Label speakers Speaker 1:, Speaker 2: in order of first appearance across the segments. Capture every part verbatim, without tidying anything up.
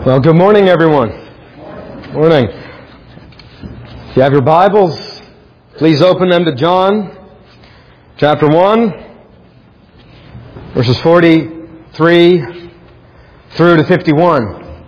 Speaker 1: Well, good morning, everyone. Morning. If you have your Bibles, please open them to John chapter one, verses forty-three through to fifty-one.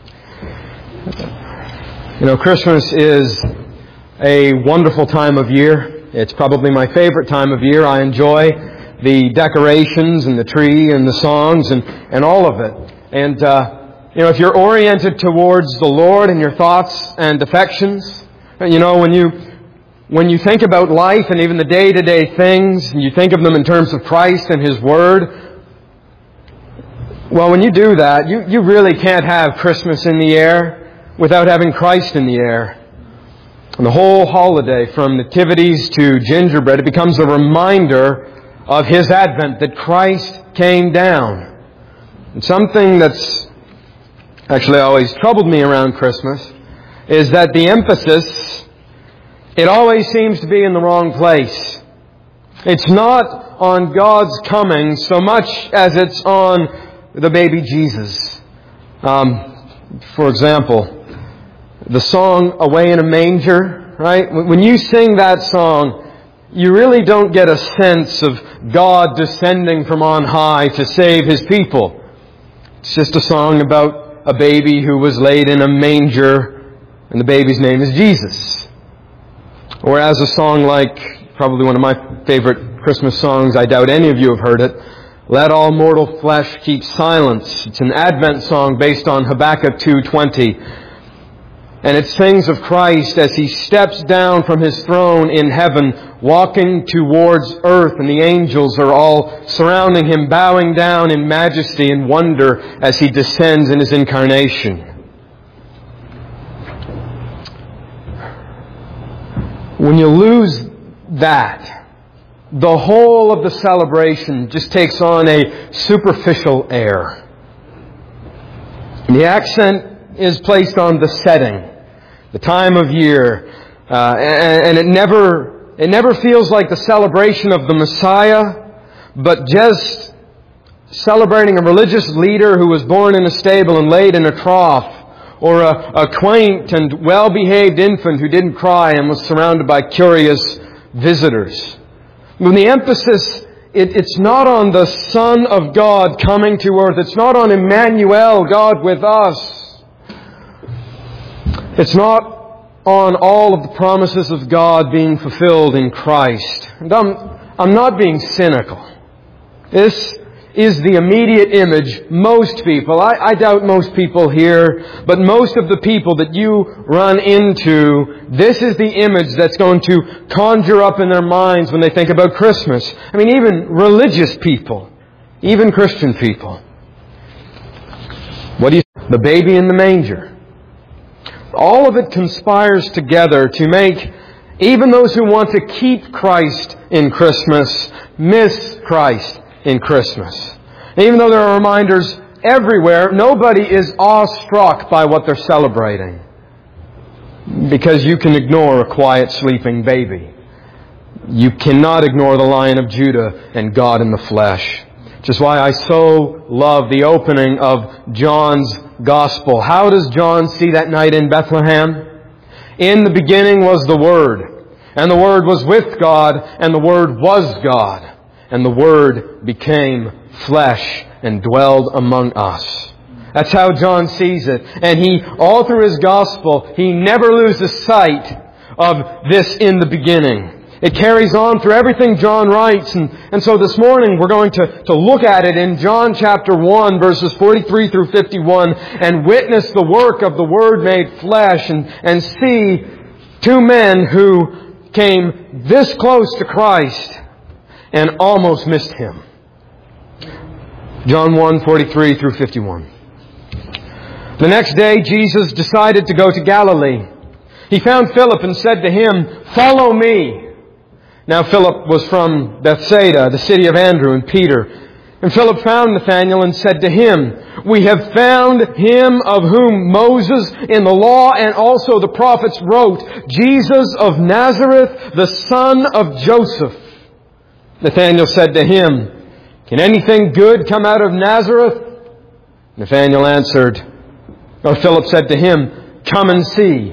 Speaker 1: You know, Christmas is a wonderful time of year. It's probably my favorite time of year. I enjoy the decorations and the tree and the songs and, and all of it. And, uh, you know, if you're oriented towards the Lord in your thoughts and affections, you know, when you when you think about life and even the day-to-day things, and you think of them in terms of Christ and His Word, well, when you do that, you, you really can't have Christmas in the air without having Christ in the air. And the whole holiday, from nativities to gingerbread, it becomes a reminder of His advent, that Christ came down. And something that's actually always troubled me around Christmas is that the emphasis, it always seems to be in the wrong place. It's not on God's coming so much as it's on the baby Jesus. Um, for example, the song Away in a Manger, right? When you sing that song, you really don't get a sense of God descending from on high to save His people. It's just a song about a baby who was laid in a manger, and the baby's name is Jesus. Whereas a song like, probably one of my favorite Christmas songs, I doubt any of you have heard it, Let All Mortal Flesh Keep Silence. It's an Advent song based on Habakkuk two twenty. And it sings of Christ as He steps down from His throne in heaven, walking towards earth, and the angels are all surrounding Him, bowing down in majesty and wonder as He descends in His incarnation. When you lose that, the whole of the celebration just takes on a superficial air. And the accent is placed on the setting, the time of year, uh, and, and it never it never feels like the celebration of the Messiah, but just celebrating a religious leader who was born in a stable and laid in a trough, or a, a quaint and well-behaved infant who didn't cry and was surrounded by curious visitors. When the emphasis, it, it's not on the Son of God coming to earth. It's not on Emmanuel, God with us. It's not on all of the promises of God being fulfilled in Christ. And I'm, I'm not being cynical. This is the immediate image most people, I, I doubt most people here, but most of the people that you run into, this is the image that's going to conjure up in their minds when they think about Christmas. I mean, even religious people, even Christian people. What do you think? The baby in the manger. All of it conspires together to make even those who want to keep Christ in Christmas miss Christ in Christmas. And even though there are reminders everywhere, nobody is awestruck by what they're celebrating, because you can ignore a quiet sleeping baby. You cannot ignore the Lion of Judah and God in the flesh. Which is why I so love the opening of John's Gospel. How does John see that night in Bethlehem? In the beginning was the Word, and the Word was with God, and the Word was God, and the Word became flesh and dwelled among us. That's how John sees it. And he, all through his Gospel, he never loses sight of this in the beginning. It carries on through everything John writes. And, and so this morning we're going to, to look at it in John chapter one, verses forty-three through fifty-one, and witness the work of the Word made flesh, and, and see two men who came this close to Christ and almost missed Him. John one, forty-three through fifty-one. The next day Jesus decided to go to Galilee. He found Philip and said to him, "Follow me." Now Philip was from Bethsaida, the city of Andrew and Peter. And Philip found Nathanael and said to him, "We have found him of whom Moses in the law and also the prophets wrote, Jesus of Nazareth, the son of Joseph." Nathanael said to him, "Can anything good come out of Nazareth?" Nathanael answered, Or Philip said to him, "Come and see."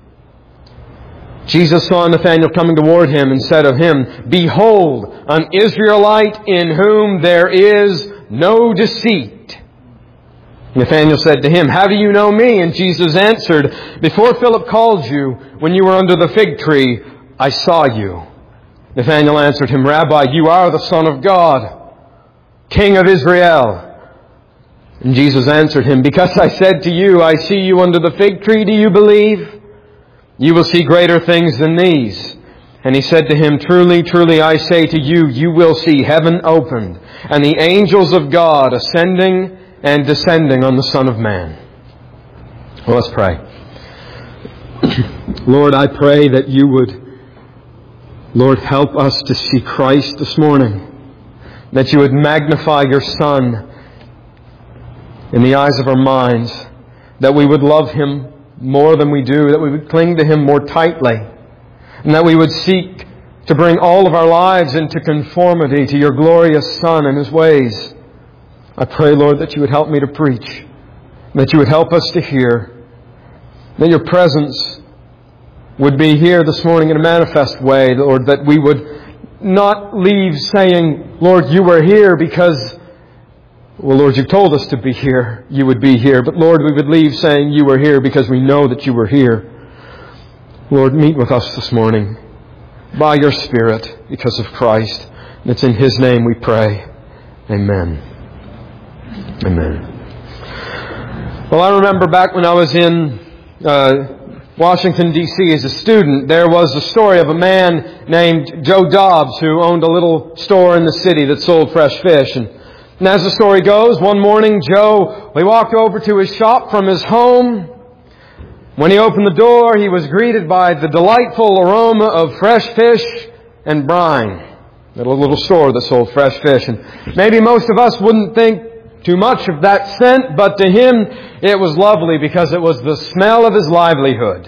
Speaker 1: Jesus saw Nathanael coming toward him and said of him, "Behold, an Israelite in whom there is no deceit." Nathanael said to him, "How do you know me?" And Jesus answered, "Before Philip called you, when you were under the fig tree, I saw you." Nathanael answered him, "Rabbi, you are the Son of God, King of Israel." And Jesus answered him, "Because I said to you, I see you under the fig tree, do you believe? You will see greater things than these." And he said to him, "Truly, truly, I say to you, you will see heaven opened, and the angels of God ascending and descending on the Son of Man." Well, let's pray. Lord, I pray that you would, Lord, help us to see Christ this morning, that you would magnify your Son in the eyes of our minds, that we would love Him more than we do, that we would cling to Him more tightly, and that we would seek to bring all of our lives into conformity to your glorious Son and His ways. I pray, Lord, that you would help me to preach, that you would help us to hear, that your presence would be here this morning in a manifest way, Lord, that we would not leave saying, "Lord, you were here because, well, Lord, you've told us to be here. You would be here." But Lord, we would leave saying you were here because we know that you were here. Lord, meet with us this morning by your Spirit because of Christ. And it's in His name we pray. Amen. Amen. Well, I remember back when I was in uh, Washington, D C as a student, there was a story of a man named Joe Dobbs who owned a little store in the city that sold fresh fish. And And as the story goes, one morning Joe, he walked over to his shop from his home. When he opened the door, he was greeted by the delightful aroma of fresh fish and brine. At a little store that sold fresh fish. And maybe most of us wouldn't think too much of that scent, but to him it was lovely because it was the smell of his livelihood.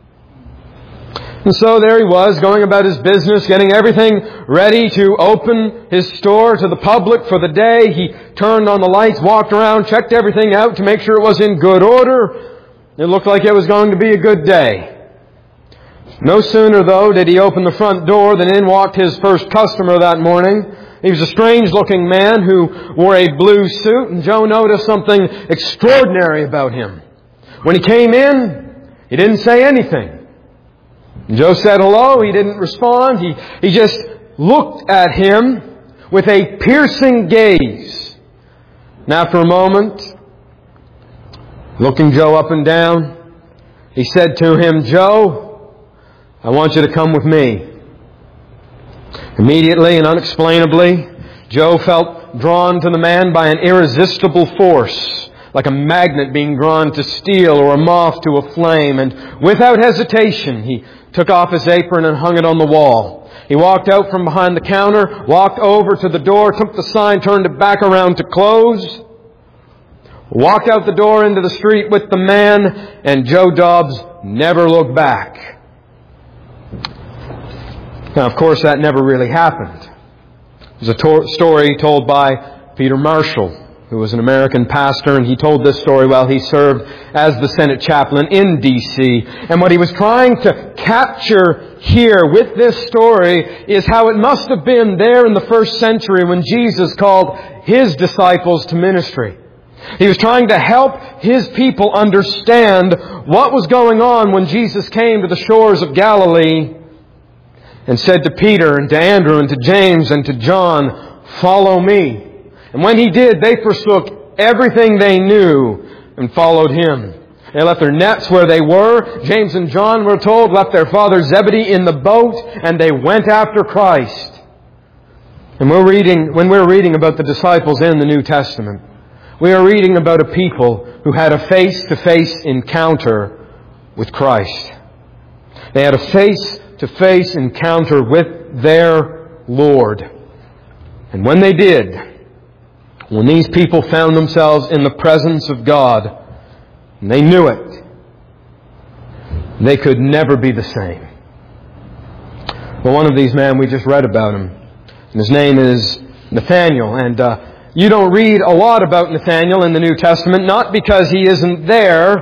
Speaker 1: And so there he was, going about his business, getting everything ready to open his store to the public for the day. He turned on the lights, walked around, checked everything out to make sure it was in good order. It looked like it was going to be a good day. No sooner, though, did he open the front door than in walked his first customer that morning. He was a strange-looking man who wore a blue suit, and Joe noticed something extraordinary about him. When he came in, he didn't say anything. Joe said hello. He didn't respond. He, he just looked at him with a piercing gaze. And after a moment, looking Joe up and down, he said to him, "Joe, I want you to come with me." Immediately and unexplainably, Joe felt drawn to the man by an irresistible force, like a magnet being drawn to steel or a moth to a flame. And without hesitation, he took off his apron and hung it on the wall. He walked out from behind the counter, walked over to the door, took the sign, turned it back around to close, walked out the door into the street with the man, and Joe Dobbs never looked back. Now, of course, that never really happened. It was a to- story told by Peter Marshall, who was an American pastor, and he told this story while he served as the Senate chaplain in D C And what he was trying to capture here with this story is how it must have been there in the first century when Jesus called His disciples to ministry. He was trying to help His people understand what was going on when Jesus came to the shores of Galilee and said to Peter and to Andrew and to James and to John, "Follow me." And when He did, they forsook everything they knew and followed Him. They left their nets where they were. James and John, we're told, left their father Zebedee in the boat, and they went after Christ. And we're reading, when we're reading about the disciples in the New Testament, we are reading about a people who had a face-to-face encounter with Christ. They had a face-to-face encounter with their Lord. And when they did, when these people found themselves in the presence of God, and they knew it, they could never be the same. Well, one of these men, we just read about him, and his name is Nathanael. And uh, you don't read a lot about Nathanael in the New Testament, not because he isn't there,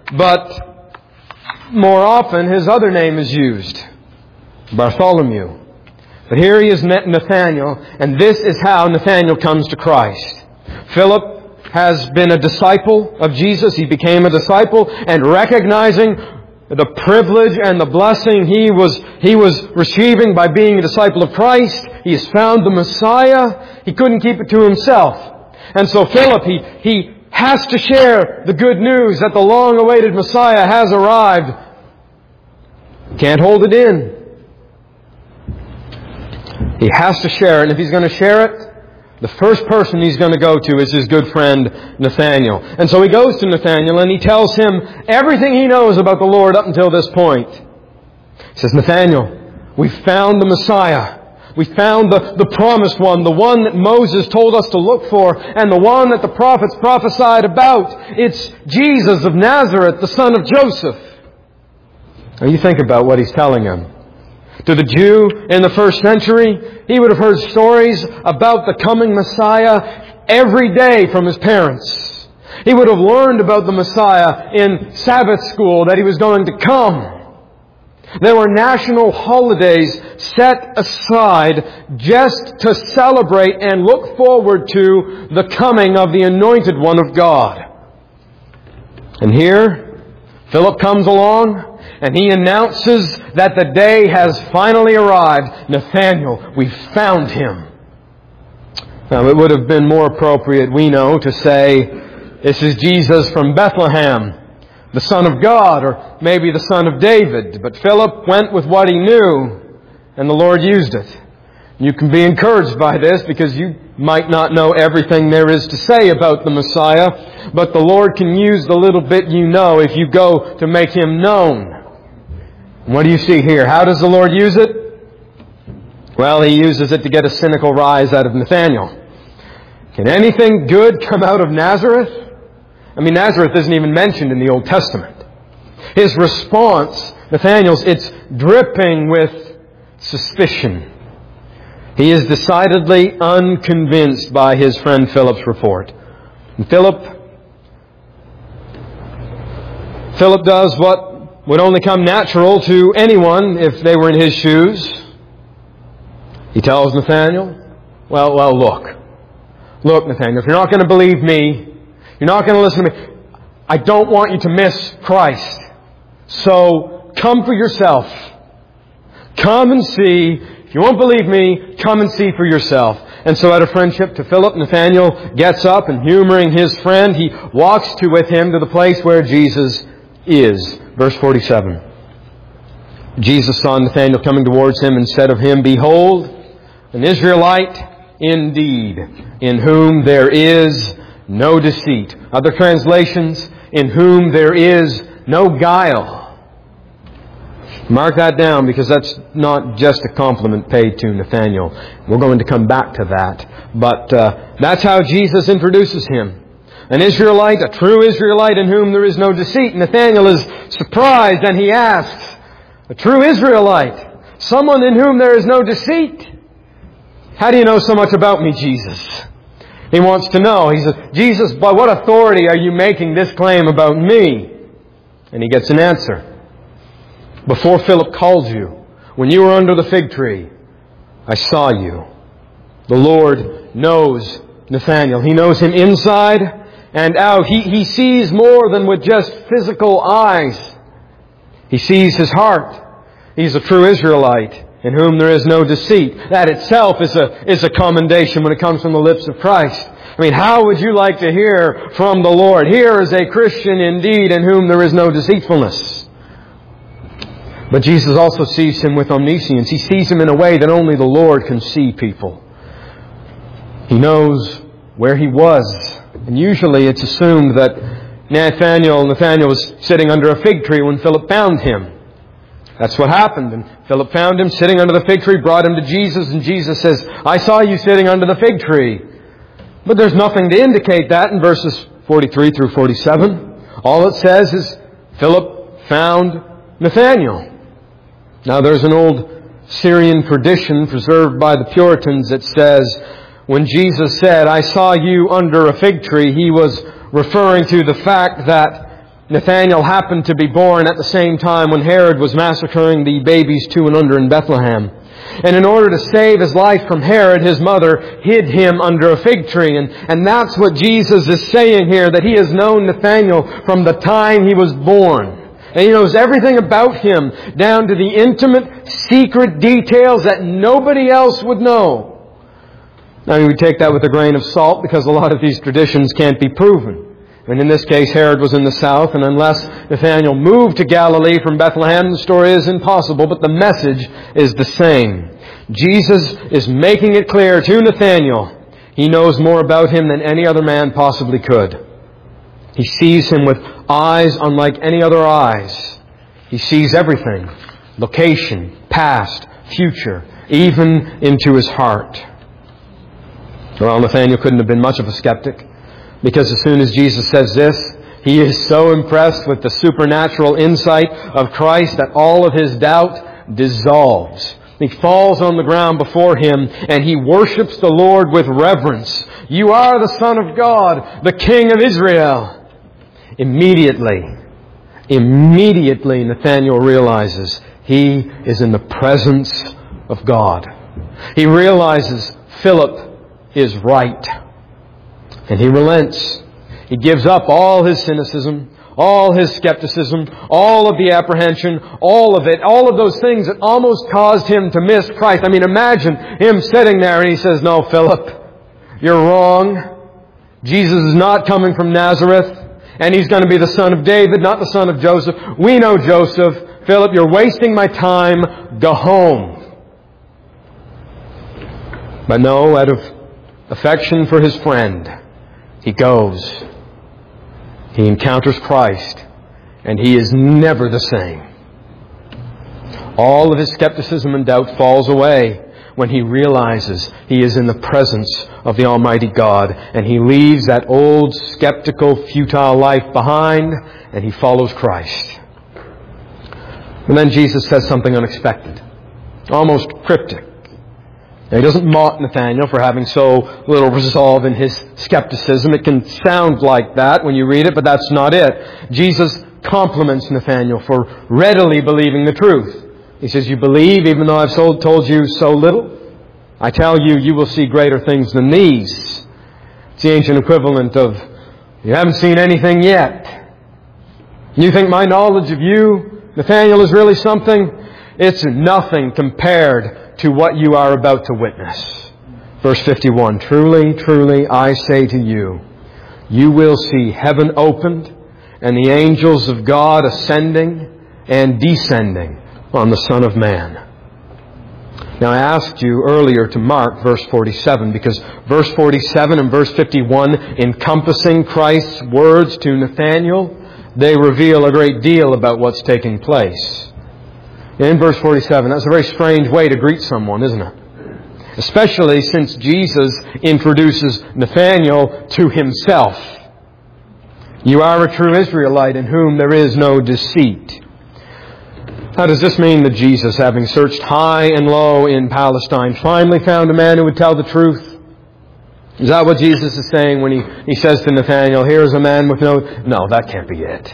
Speaker 1: But more often his other name is used, Bartholomew. But here he is, Nathanael, and this is how Nathanael comes to Christ. Philip has been a disciple of Jesus. He became a disciple, and recognizing the privilege and the blessing he was, he was receiving by being a disciple of Christ, he has found the Messiah. He couldn't keep it to himself. And so Philip, he, he has to share the good news that the long-awaited Messiah has arrived. Can't hold it in. He has to share it, and if he's going to share it, the first person he's going to go to is his good friend Nathanael. And so he goes to Nathanael and he tells him everything he knows about the Lord up until this point. He says, Nathanael, we found the Messiah. We found the, the promised one, the one that Moses told us to look for, and the one that the prophets prophesied about. It's Jesus of Nazareth, the son of Joseph. Now you think about what he's telling him. To the Jew in the first century, he would have heard stories about the coming Messiah every day from his parents. He would have learned about the Messiah in Sabbath school, that he was going to come. There were national holidays set aside just to celebrate and look forward to the coming of the Anointed One of God. And here, Philip comes along, and he announces that the day has finally arrived. Nathanael, we found him. Now, it would have been more appropriate, we know, to say, this is Jesus from Bethlehem, the Son of God, or maybe the Son of David. But Philip went with what he knew, and the Lord used it. You can be encouraged by this because you might not know everything there is to say about the Messiah, but the Lord can use the little bit you know if you go to make Him known. What do you see here? How does the Lord use it? Well, He uses it to get a cynical rise out of Nathanael. Can anything good come out of Nazareth? I mean, Nazareth isn't even mentioned in the Old Testament. His response, Nathanael's, it's dripping with suspicion. He is decidedly unconvinced by his friend Philip's report. And Philip, Philip does what would only come natural to anyone if they were in his shoes. He tells Nathanael, well, well, look. Look, Nathanael, if you're not going to believe me, you're not going to listen to me, I don't want you to miss Christ. So come for yourself. Come and see. If you won't believe me, come and see for yourself. And so out of friendship to Philip, Nathanael gets up and humoring his friend, he walks to with him to the place where Jesus is. Verse forty-seven. Jesus saw Nathanael coming towards him and said of him, behold, an Israelite indeed, in whom there is no deceit. Other translations, in whom there is no guile. Mark that down because that's not just a compliment paid to Nathanael. We're going to come back to that. But uh, that's how Jesus introduces him. An Israelite, a true Israelite in whom there is no deceit. Nathanael is surprised and he asks, a true Israelite, someone in whom there is no deceit? How do you know so much about me, Jesus? He wants to know. He says, Jesus, by what authority are you making this claim about me? And he gets an answer. Before Philip called you, when you were under the fig tree, I saw you. The Lord knows Nathanael. He knows him inside and out. He, he sees more than with just physical eyes. He sees his heart. He's a true Israelite in whom there is no deceit. That itself is a, is a commendation when it comes from the lips of Christ. I mean, how would you like to hear from the Lord? Here is a Christian indeed in whom there is no deceitfulness. But Jesus also sees him with omniscience. He sees him in a way that only the Lord can see people. He knows where he was. And usually it's assumed that Nathanael, Nathanael was sitting under a fig tree when Philip found him. That's what happened. And Philip found him sitting under the fig tree, brought him to Jesus, and Jesus says, I saw you sitting under the fig tree. But there's nothing to indicate that in verses forty-three through forty-seven. All it says is Philip found Nathanael. Now there's an old Syrian tradition preserved by the Puritans that says when Jesus said, I saw you under a fig tree, he was referring to the fact that Nathanael happened to be born at the same time when Herod was massacring the babies two and under in Bethlehem. And in order to save his life from Herod, his mother hid him under a fig tree. And, and that's what Jesus is saying here, that He has known Nathanael from the time he was born. And He knows everything about him, down to the intimate, secret details that nobody else would know. Now, we take that with a grain of salt because a lot of these traditions can't be proven. And in this case, Herod was in the south, and unless Nathanael moved to Galilee from Bethlehem, the story is impossible, but the message is the same. Jesus is making it clear to Nathanael He knows more about him than any other man possibly could. He sees him with eyes unlike any other eyes. He sees everything, location, past, future, even into his heart. Well, Nathanael couldn't have been much of a skeptic, because as soon as Jesus says this, he is so impressed with the supernatural insight of Christ that all of his doubt dissolves. He falls on the ground before Him and he worships the Lord with reverence. You are the Son of God, the King of Israel. Immediately, immediately Nathanael realizes he is in the presence of God. He realizes Philip is right. And he relents. He gives up all his cynicism, all his skepticism, all of the apprehension, all of it, all of those things that almost caused him to miss Christ. I mean, imagine him sitting there and he says, "No, Philip, you're wrong. Jesus is not coming from Nazareth, and He's going to be the son of David, not the son of Joseph. We know Joseph. Philip, you're wasting my time. Go home." But no, out of affection for his friend, he goes. He encounters Christ, and he is never the same. All of his skepticism and doubt falls away when he realizes he is in the presence of the Almighty God, and he leaves that old, skeptical, futile life behind, and he follows Christ. And then Jesus says something unexpected, almost cryptic. Now, He doesn't mock Nathanael for having so little resolve in his skepticism. It can sound like that when you read it, but that's not it. Jesus compliments Nathanael for readily believing the truth. He says, "You believe even though I've told you so little? I tell you, you will see greater things than these." It's the ancient equivalent of, "You haven't seen anything yet. You think my knowledge of you, Nathanael, is really something? It's nothing compared to what you are about to witness." Verse fifty-one, "Truly, truly, I say to you, you will see heaven opened and the angels of God ascending and descending on the Son of Man." Now, I asked you earlier to mark verse forty-seven, because verse forty-seven and verse fifty-one, encompassing Christ's words to Nathanael, they reveal a great deal about what's taking place. In verse forty-seven, that's a very strange way to greet someone, isn't it? Especially since Jesus introduces Nathanael to himself. "You are a true Israelite in whom there is no deceit." Now, does this mean that Jesus, having searched high and low in Palestine, finally found a man who would tell the truth? Is that what Jesus is saying when he, he says to Nathanael, "Here is a man with no..." No, that can't be it.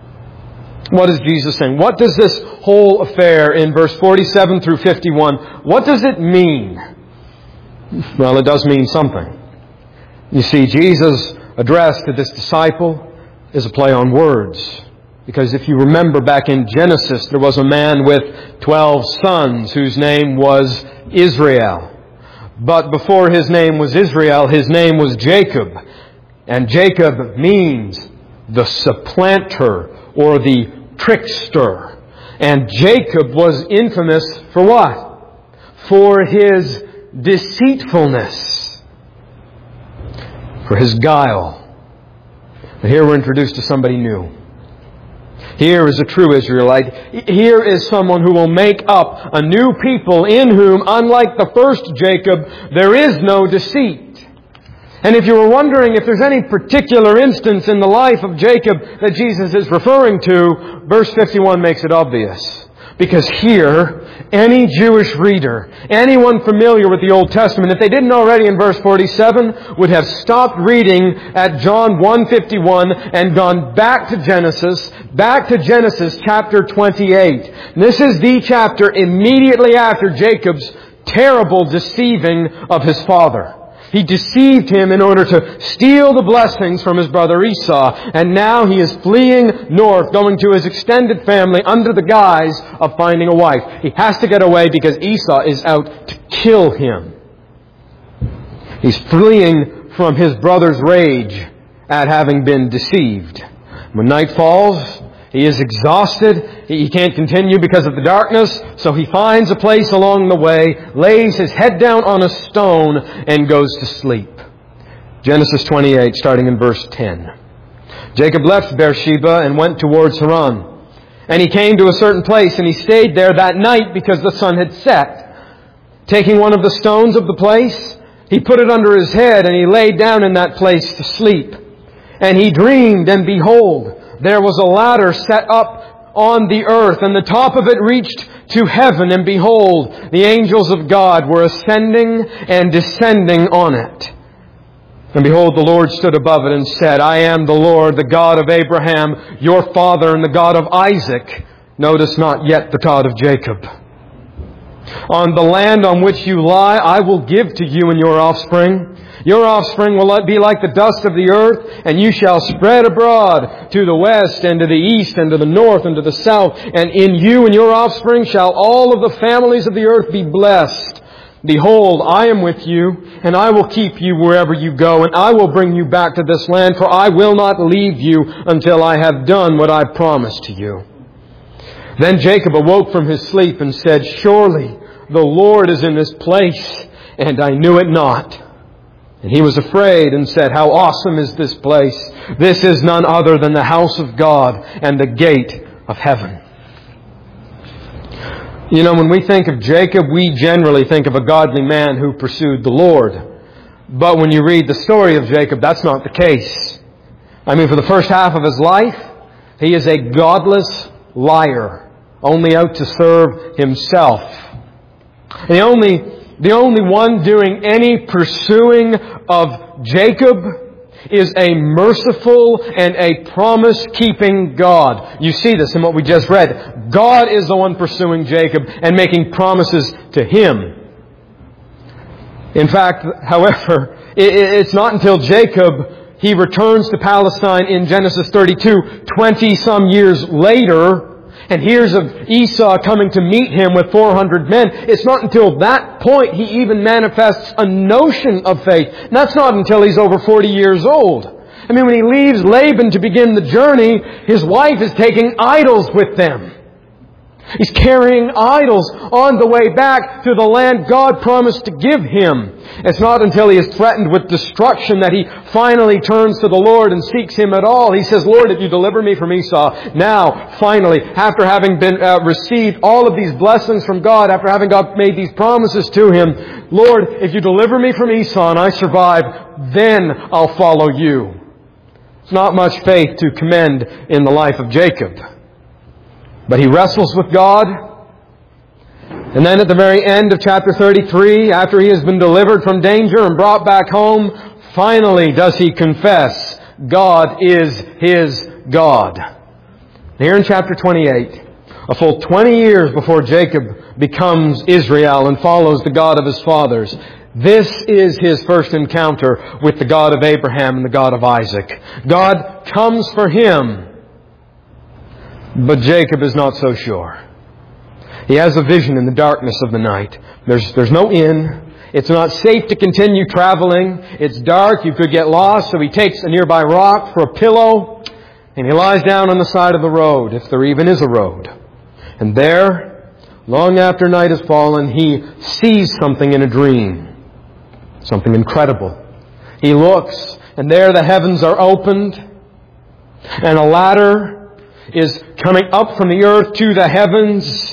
Speaker 1: What is Jesus saying? What does this whole affair in verse forty-seven through fifty-one, what does it mean? Well, it does mean something. You see, Jesus' address to this disciple is a play on words. Because if you remember back in Genesis, there was a man with twelve sons whose name was Israel. But before his name was Israel, his name was Jacob. And Jacob means the supplanter or the trickster. And Jacob was infamous for what? For his deceitfulness. For his guile. But here we're introduced to somebody new. Here is a true Israelite. Here is someone who will make up a new people in whom, unlike the first Jacob, there is no deceit. And if you were wondering if there's any particular instance in the life of Jacob that Jesus is referring to, verse fifty-one makes it obvious. Because here, Any Jewish reader, anyone familiar with the Old Testament, if they didn't already in verse forty-seven, would have stopped reading at John one fifty-one and gone back to Genesis, back to Genesis chapter twenty-eight. This is the chapter immediately after Jacob's terrible deceiving of his father. He deceived him in order to steal the blessings from his brother Esau. And now he is fleeing north, going to his extended family under the guise of finding a wife. He has to get away because Esau is out to kill him. He's fleeing from his brother's rage at having been deceived. When night falls, he is exhausted. He can't continue because of the darkness. So he finds a place along the way, lays his head down on a stone, and goes to sleep. Genesis twenty-eight, starting in verse ten. Jacob left Beersheba and went towards Haran. And he came to a certain place, and he stayed there that night because the sun had set. Taking one of the stones of the place, he put it under his head, and he lay down in that place to sleep. And he dreamed, and behold, there was a ladder set up on the earth, and the top of it reached to heaven, and behold, the angels of God were ascending and descending on it. And behold, the Lord stood above it and said, I am the Lord, the God of Abraham, your father, and the God of Isaac. Notice not yet the God of Jacob. On the land on which you lie, I will give to you and your offspring. Your offspring will be like the dust of the earth, and you shall spread abroad to the west and to the east and to the north and to the south. And in you and your offspring shall all of the families of the earth be blessed. Behold, I am with you, and I will keep you wherever you go, and I will bring you back to this land, for I will not leave you until I have done what I promised to you. Then Jacob awoke from his sleep and said, Surely the Lord is in this place, and I knew it not. And he was afraid and said, How awesome is this place! This is none other than the house of God and the gate of heaven. You know, when we think of Jacob, we generally think of a godly man who pursued the Lord. But when you read the story of Jacob, that's not the case. I mean, for the first half of his life, he is a godless liar, only out to serve himself. The only The only one doing any pursuing of Jacob is a merciful and a promise-keeping God. You see this in what we just read. God is the one pursuing Jacob and making promises to him. In fact, however, it's not until Jacob, he returns to Palestine in Genesis thirty-two, twenty some years later, and hears of Esau coming to meet him with four hundred men. It's not until that point he even manifests a notion of faith. And that's not until he's over forty years old. I mean, when he leaves Laban to begin the journey, his wife is taking idols with them. He's carrying idols on the way back to the land God promised to give him. It's not until he is threatened with destruction that he finally turns to the Lord and seeks Him at all. He says, Lord, if you deliver me from Esau, now, finally, after having been uh, received all of these blessings from God, after having God made these promises to him, Lord, if you deliver me from Esau and I survive, then I'll follow you. It's not much faith to commend in the life of Jacob. But he wrestles with God. And then at the very end of chapter thirty-three, after he has been delivered from danger and brought back home, finally does he confess God is his God. Here in chapter twenty-eight, a full twenty years before Jacob becomes Israel and follows the God of his fathers, this is his first encounter with the God of Abraham and the God of Isaac. God comes for him. But Jacob is not so sure. He has a vision in the darkness of the night. There's, there's no inn. It's not safe to continue traveling. It's dark. You could get lost. So he takes a nearby rock for a pillow, and he lies down on the side of the road, if there even is a road. And there, long after night has fallen, he sees something in a dream. Something incredible. He looks, and there the heavens are opened, and a ladder is coming up from the earth to the heavens.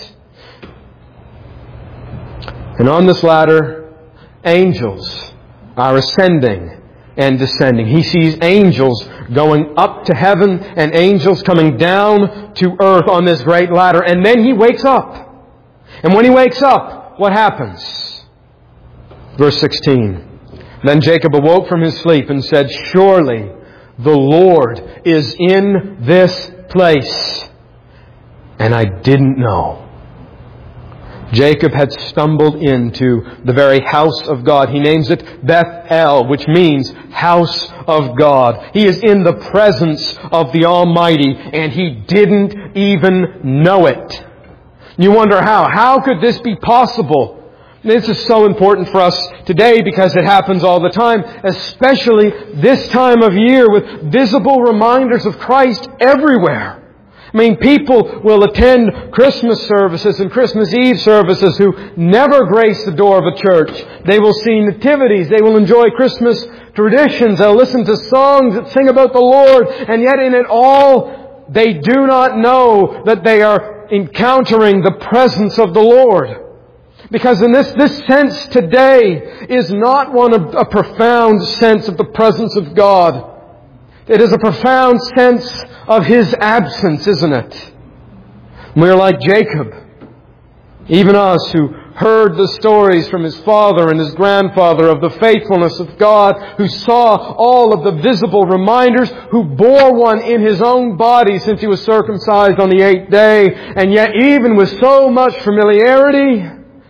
Speaker 1: And on this ladder, angels are ascending and descending. He sees angels going up to heaven and angels coming down to earth on this great ladder. And then he wakes up. And when he wakes up, what happens? Verse sixteen. Then Jacob awoke from his sleep and said, "Surely the Lord is in this place, and I didn't know." Jacob had stumbled into the very house of God. He names it Beth-el, which means house of God. He is in the presence of the Almighty, and he didn't even know it. You wonder how. How could this be possible? This is so important for us today because it happens all the time, especially this time of year with visible reminders of Christ everywhere. I mean, people will attend Christmas services and Christmas Eve services who never grace the door of a church. They will see nativities. They will enjoy Christmas traditions. They'll listen to songs that sing about the Lord. And yet in it all, they do not know that they are encountering the presence of the Lord. Because in this, this sense today is not one of a profound sense of the presence of God. It is a profound sense of His absence, isn't it? We're like Jacob. Even us who heard the stories from his father and his grandfather of the faithfulness of God, who saw all of the visible reminders, who bore one in his own body since he was circumcised on the eighth day, and yet even with so much familiarity,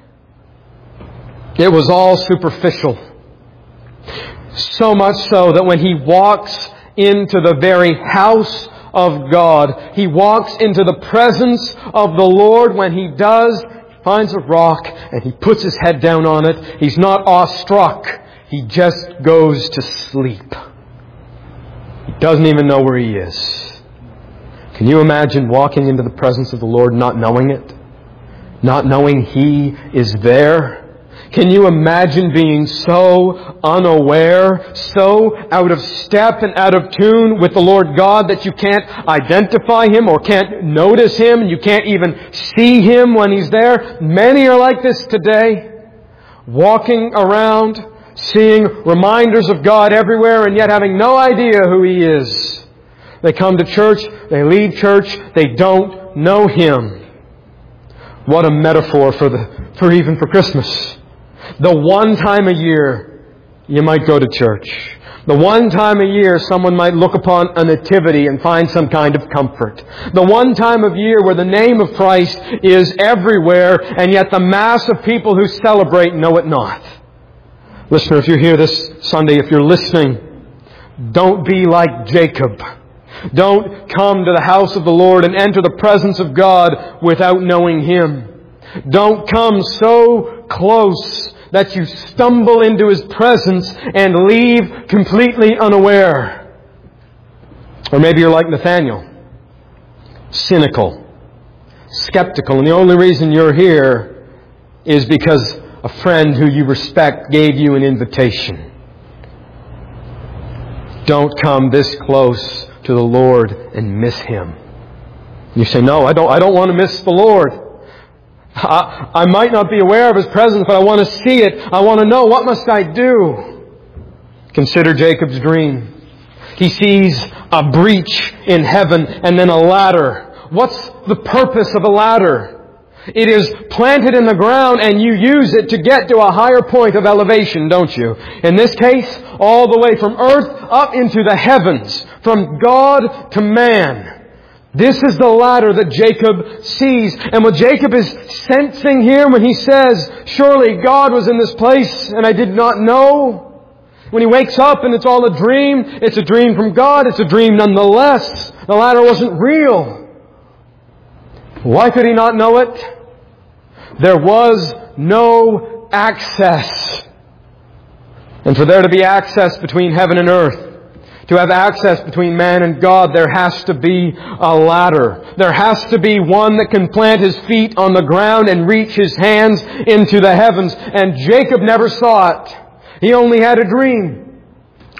Speaker 1: it was all superficial. So much so that when he walks into the very house of God, he walks into the presence of the Lord. When he does, he finds a rock and he puts his head down on it. He's not awestruck. He just goes to sleep. He doesn't even know where he is. Can you imagine walking into the presence of the Lord not knowing it? Not knowing He is there? Can you imagine being so unaware, so out of step and out of tune with the Lord God that you can't identify Him or can't notice Him and you can't even see Him when He's there? Many are like this today, walking around, seeing reminders of God everywhere and yet having no idea who He is. They come to church, they leave church, they don't know Him. What a metaphor for the for even for Christmas. The one time a year you might go to church. The one time a year someone might look upon a nativity and find some kind of comfort. The one time of year where the name of Christ is everywhere and yet the mass of people who celebrate know it not. Listener, if you're here this Sunday, if you're listening, don't be like Jacob. Don't come to the house of the Lord and enter the presence of God without knowing Him. Don't come so close that you stumble into His presence and leave completely unaware. Or maybe you're like Nathaniel, cynical, skeptical, and the only reason you're here is because a friend who you respect gave you an invitation. Don't come this close to the Lord and miss Him. You say, no, I don't, I don't want to miss the Lord. I, I might not be aware of His presence, but I want to see it. I want to know, what must I do? Consider Jacob's dream. He sees a breach in heaven and then a ladder. What's the purpose of a ladder? It is planted in the ground and you use it to get to a higher point of elevation, don't you? In this case, all the way from earth up into the heavens, from God to man. This is the ladder that Jacob sees. And what Jacob is sensing here when he says, surely God was in this place and I did not know. When he wakes up and it's all a dream, it's a dream from God, it's a dream nonetheless. The ladder wasn't real. Why could he not know it? There was no access. And for there to be access between heaven and earth, to have access between man and God, there has to be a ladder. There has to be one that can plant his feet on the ground and reach his hands into the heavens. And Jacob never saw it. He only had a dream.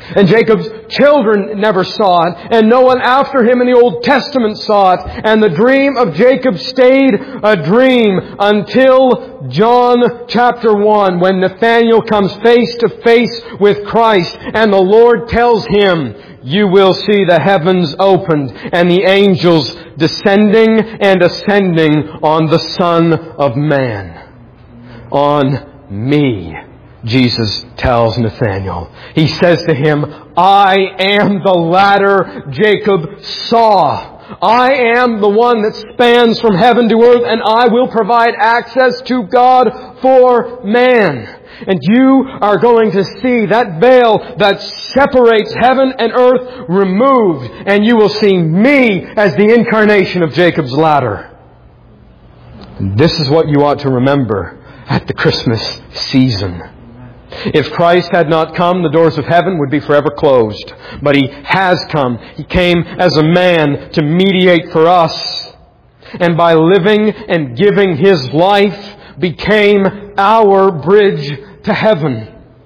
Speaker 1: And Jacob's children never saw it, and no one after him in the Old Testament saw it. And the dream of Jacob stayed a dream until John chapter one, when Nathanael comes face to face with Christ, and the Lord tells him, "You will see the heavens opened and the angels descending and ascending on the Son of Man." On me, Jesus tells Nathanael. He says to him, "I am the ladder Jacob saw. I am the one that spans from heaven to earth, and I will provide access to God for man." And you are going to see that veil that separates heaven and earth removed, and you will see me as the incarnation of Jacob's ladder. And this is what you ought to remember at the Christmas season. If Christ had not come, the doors of heaven would be forever closed. But He has come. He came as a man to mediate for us. And by living and giving His life, became our bridge to heaven.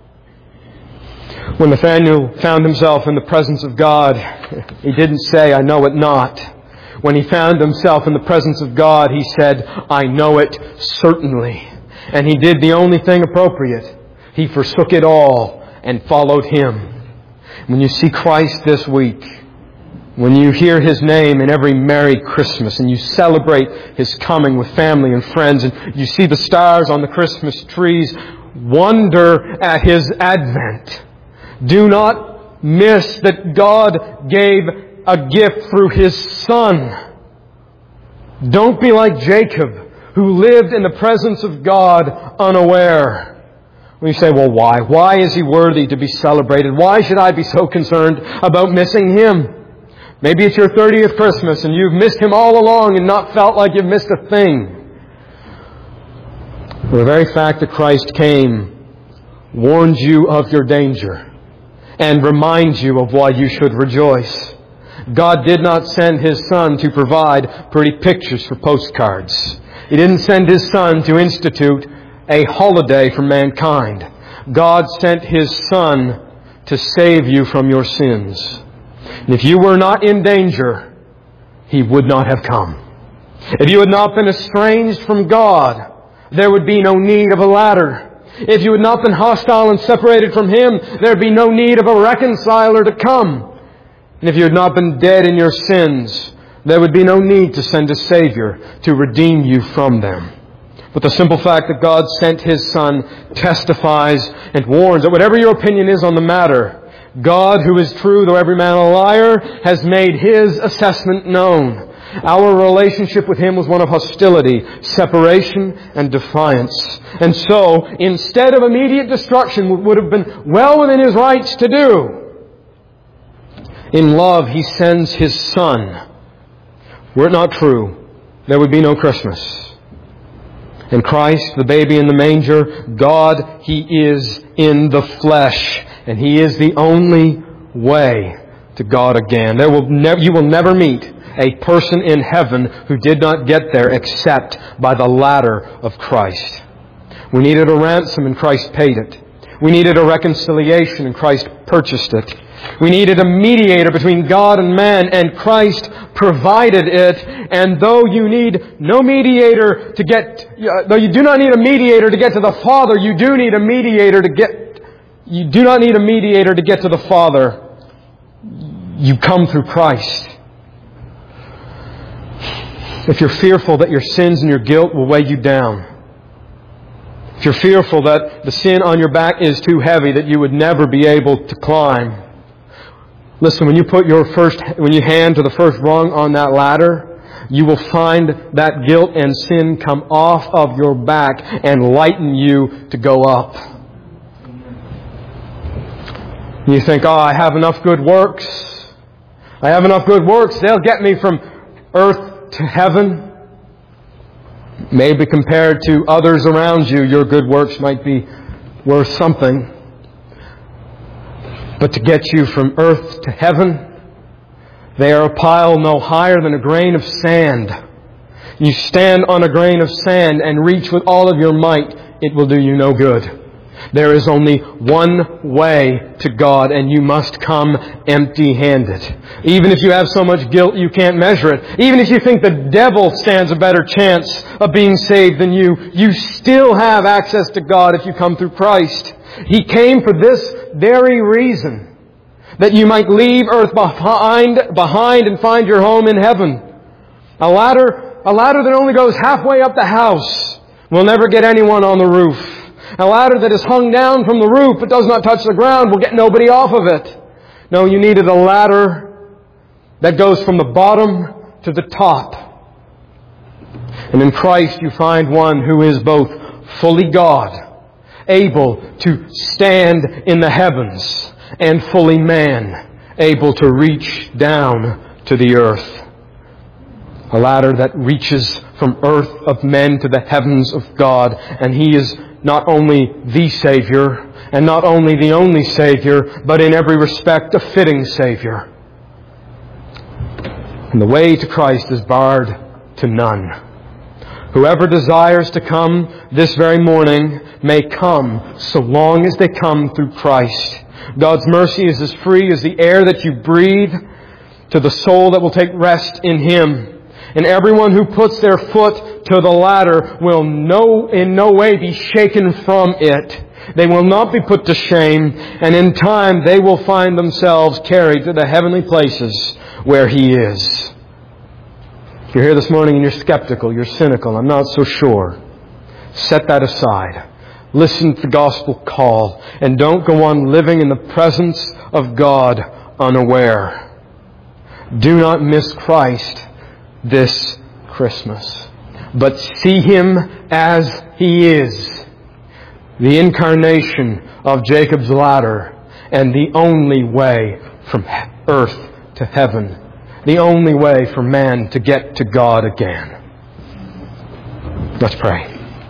Speaker 1: When Nathanael found himself in the presence of God, he didn't say, "I know it not." When he found himself in the presence of God, he said, "I know it certainly." And he did the only thing appropriate. He forsook it all and followed Him. When you see Christ this week, when you hear His name in every Merry Christmas, and you celebrate His coming with family and friends, and you see the stars on the Christmas trees, wonder at His advent. Do not miss that God gave a gift through His Son. Don't be like Jacob, who lived in the presence of God unaware. When you say, "Well, why? Why is He worthy to be celebrated? Why should I be so concerned about missing Him?" Maybe it's your thirtieth Christmas and you've missed Him all along and not felt like you've missed a thing. Well, the very fact that Christ came warns you of your danger and reminds you of why you should rejoice. God did not send His Son to provide pretty pictures for postcards. He didn't send His Son to institute a holiday for mankind. God sent His Son to save you from your sins. And if you were not in danger, He would not have come. If you had not been estranged from God, there would be no need of a ladder. If you had not been hostile and separated from Him, there would be no need of a reconciler to come. And if you had not been dead in your sins, there would be no need to send a Savior to redeem you from them. But the simple fact that God sent His Son testifies and warns that whatever your opinion is on the matter, God, who is true though every man a liar, has made His assessment known. Our relationship with Him was one of hostility, separation, and defiance. And so, instead of immediate destruction, what would have been well within His rights to do, in love He sends His Son. Were it not true, there would be no Christmas. And Christ, the baby in the manger, God, He is in the flesh. And He is the only way to God again. There will never, you will never meet a person in heaven who did not get there except by the ladder of Christ. We needed a ransom and Christ paid it. We needed a reconciliation and Christ purchased it. We needed a mediator between God and man, and Christ provided it. And though you need no mediator to get, though you do not need a mediator to get to the Father, you do need a mediator to get, you do not need a mediator to get to the Father. You come through Christ. If you're fearful that your sins and your guilt will weigh you down, if you're fearful that the sin on your back is too heavy that you would never be able to climb, listen, when you put your first, when you hand to the first rung on that ladder, you will find that guilt and sin come off of your back and lighten you to go up. You think, oh, I have enough good works. I have enough good works. They'll get me from earth to heaven. Maybe compared to others around you, your good works might be worth something. But to get you from earth to heaven, they are a pile no higher than a grain of sand. You stand on a grain of sand and reach with all of your might, it will do you no good. There is only one way to God, and you must come empty-handed. Even if you have so much guilt you can't measure it, even if you think the devil stands a better chance of being saved than you, you still have access to God if you come through Christ. He came for this very reason, that you might leave earth behind, behind and find your home in heaven. A ladder, a ladder that only goes halfway up the house will never get anyone on the roof. A ladder that is hung down from the roof but does not touch the ground will get nobody off of it. No, you needed a ladder that goes from the bottom to the top. And in Christ you find one who is both fully God, able to stand in the heavens, and fully man, able to reach down to the earth. A ladder that reaches from earth of men to the heavens of God. And He is not only the Savior, and not only the only Savior, but in every respect a fitting Savior. And the way to Christ is barred to none. Whoever desires to come this very morning may come, so long as they come through Christ. God's mercy is as free as the air that you breathe to the soul that will take rest in Him. And everyone who puts their foot to the ladder will no, in no way be shaken from it. They will not be put to shame, and in time they will find themselves carried to the heavenly places where He is. If you're here this morning and you're skeptical, you're cynical, I'm not so sure, set that aside. Listen to the gospel call, and don't go on living in the presence of God unaware. Do not miss Christ this Christmas, but see Him as He is, the incarnation of Jacob's ladder, and the only way from earth to heaven, the only way for man to get to God again. Let's pray.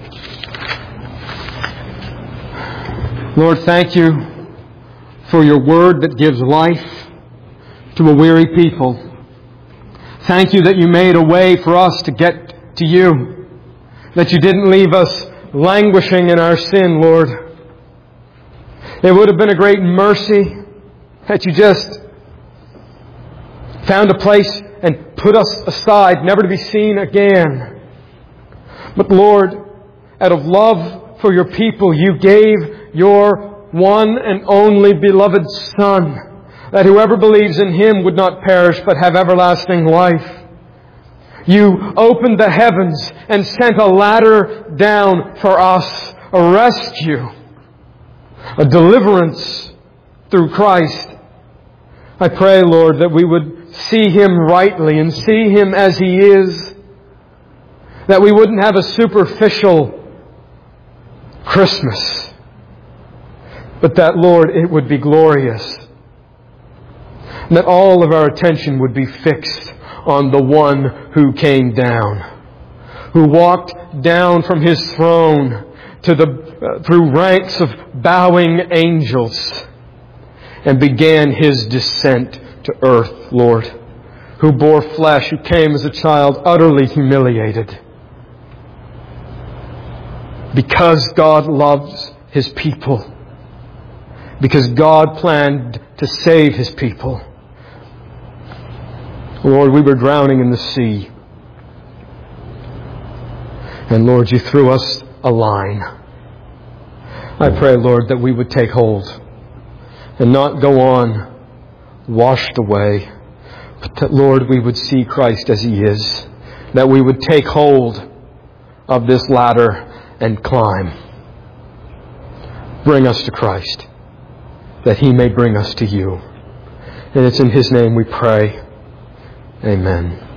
Speaker 1: Lord, thank You for Your word that gives life to a weary people. Thank You that You made a way for us to get to You. That You didn't leave us languishing in our sin, Lord. It would have been a great mercy that You just found a place and put us aside, never to be seen again. But Lord, out of love for Your people, You gave Your one and only beloved Son, that whoever believes in Him would not perish but have everlasting life. You opened the heavens and sent a ladder down for us, a rescue, a deliverance through Christ. I pray, Lord, that we would see Him rightly and see Him as He is. That we wouldn't have a superficial Christmas, but that, Lord, it would be glorious. And that all of our attention would be fixed on the one who came down, who walked down from His throne to the uh, through ranks of bowing angels and began His descent to earth, Lord, who bore flesh, who came as a child utterly humiliated. Because God loves His people, because God planned to save His people. Lord, we were drowning in the sea. And Lord, You threw us a line. I pray, Lord, that we would take hold and not go on washed away, but that, Lord, we would see Christ as He is, that we would take hold of this ladder and climb. Bring us to Christ, that He may bring us to You. And it's in His name we pray. Amen.